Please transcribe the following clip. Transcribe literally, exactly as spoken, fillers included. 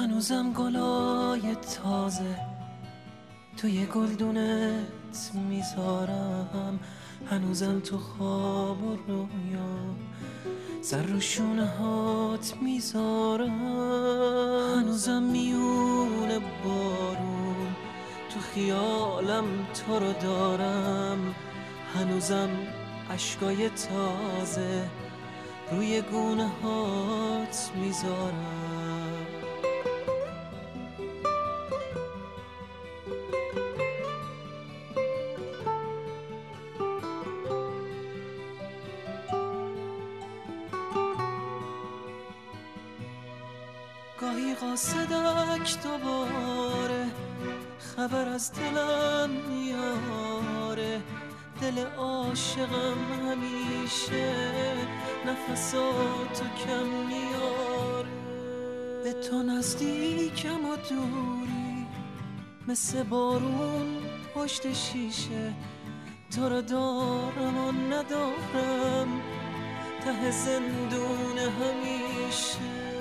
هنوزم گلای تازه توی گلدونت میذارم، هنوزم تو خواب و رویام سر رو شونه هات میذارم، هنوزم میونه بارون تو خیالم تو رو دارم، هنوزم عشقای تازه روی گونه هات میذارم. گاهی قاصدک دوباره خبر از دلم میاره، دل عاشقم همیشه نفساتو کم میاره، به تو نزدیکم و دوری مثل بارون پشت شیشه، تو رو دارم و ندارم ته زندون همیشه.